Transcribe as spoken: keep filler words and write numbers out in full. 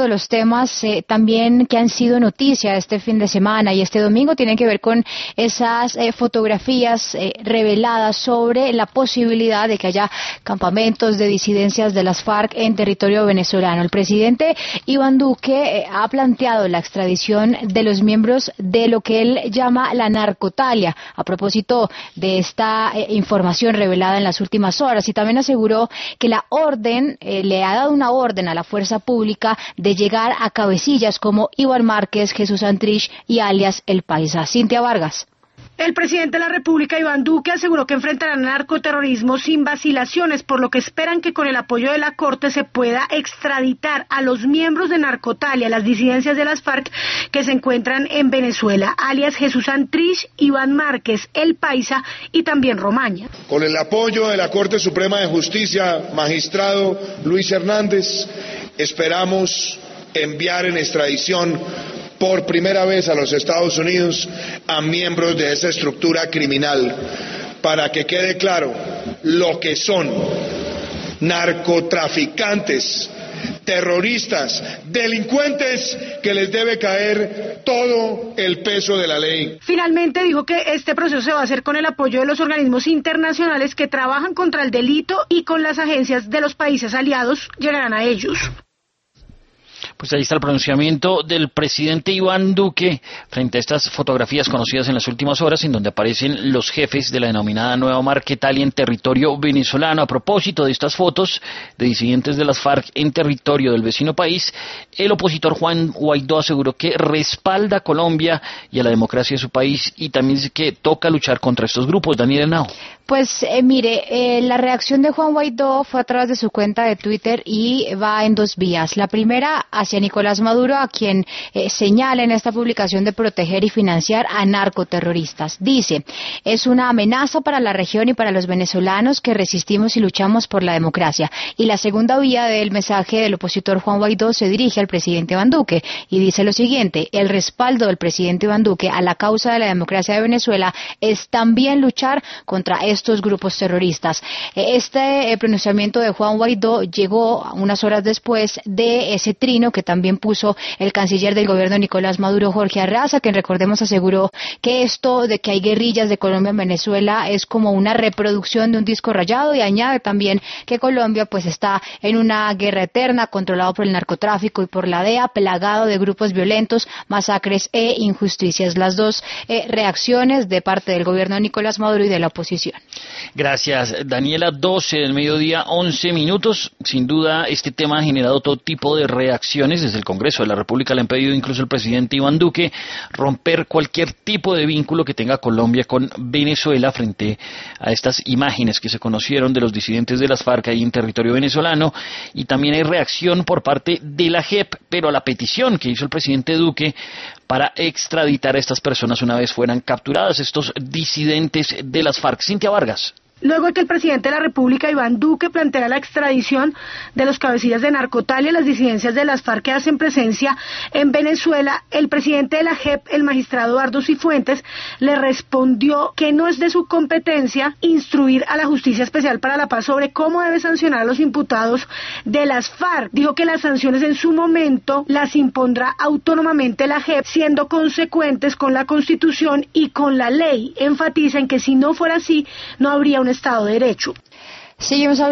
de los temas eh, también que han sido noticia este fin de semana y este domingo tienen que ver con esas eh, fotografías eh, reveladas sobre la posibilidad de que haya campamentos de disidencias de las FARC en territorio venezolano. El presidente Iván Duque eh, ha planteado la extradición de los miembros de lo que él llama la narcotalia, a propósito de esta eh, información revelada en las últimas horas, y también aseguró que la orden, eh, le ha dado una orden a la fuerza pública de llegar a cabecillas como Iván Márquez, Jesús Santrich y alias El Paisa. Cintia Vargas. El presidente de la República, Iván Duque, aseguró que enfrentarán el narcoterrorismo sin vacilaciones, por lo que esperan que con el apoyo de la Corte se pueda extraditar a los miembros de Narcotalia, las disidencias de las FARC que se encuentran en Venezuela, alias Jesús Santrich, Iván Márquez, El Paisa y también Romaña. Con el apoyo de la Corte Suprema de Justicia, magistrado Luis Hernández, esperamos enviar en extradición por primera vez a los Estados Unidos a miembros de esa estructura criminal, para que quede claro lo que son: narcotraficantes, terroristas, delincuentes que les debe caer todo el peso de la ley. Finalmente dijo que este proceso se va a hacer con el apoyo de los organismos internacionales que trabajan contra el delito y con las agencias de los países aliados llegarán a ellos. Pues ahí está el pronunciamiento del presidente Iván Duque frente a estas fotografías conocidas en las últimas horas, en donde aparecen los jefes de la denominada Nueva Marquetalia en territorio venezolano. A propósito de estas fotos de disidentes de las FARC en territorio del vecino país, el opositor Juan Guaidó aseguró que respalda a Colombia y a la democracia de su país, y también dice que toca luchar contra estos grupos. Daniel Henao. Pues eh, mire, eh, la reacción de Juan Guaidó fue a través de su cuenta de Twitter y va en dos vías. La primera hacia Nicolás Maduro, a quien eh, señala en esta publicación de proteger y financiar a narcoterroristas. Dice: es una amenaza para la región y para los venezolanos que resistimos y luchamos por la democracia. Y la segunda vía del mensaje del opositor Juan Guaidó se dirige al presidente Iván Duque y dice lo siguiente: el respaldo del presidente Iván Duque a la causa de la democracia de Venezuela es también luchar contra estos grupos terroristas. Este eh, pronunciamiento de Juan Guaidó llegó unas horas después de ese trino que también puso el canciller del gobierno Nicolás Maduro, Jorge Arraza, quien, recordemos, aseguró que esto de que hay guerrillas de Colombia en Venezuela es como una reproducción de un disco rayado, y añade también que Colombia pues está en una guerra eterna, controlado por el narcotráfico y por la D E A, plagado de grupos violentos, masacres e injusticias. Las dos eh, reacciones de parte del gobierno de Nicolás Maduro y de la oposición. Gracias, Daniela. doce del mediodía, once minutos. Sin duda, este tema ha generado todo tipo de reacciones. Desde el Congreso de la República le han pedido incluso al presidente Iván Duque romper cualquier tipo de vínculo que tenga Colombia con Venezuela frente a estas imágenes que se conocieron de los disidentes de las FARC ahí en territorio venezolano. Y también hay reacción por parte de la J E P, pero a la petición que hizo el presidente Duque para extraditar a estas personas una vez fueran capturadas, estos disidentes de las FARC. Cintia Vargas. Luego de que el presidente de la República, Iván Duque, planteara la extradición de los cabecillas de Narcotalia, las disidencias de las FARC que hacen presencia en Venezuela, el presidente de la J E P, el magistrado Eduardo Cifuentes, le respondió que no es de su competencia instruir a la Justicia Especial para la Paz sobre cómo debe sancionar a los imputados de las FARC. Dijo que las sanciones en su momento las impondrá autónomamente la J E P, siendo consecuentes con la Constitución y con la ley. Enfatiza en que si no fuera así, no habría un Estado de Derecho. Seguimos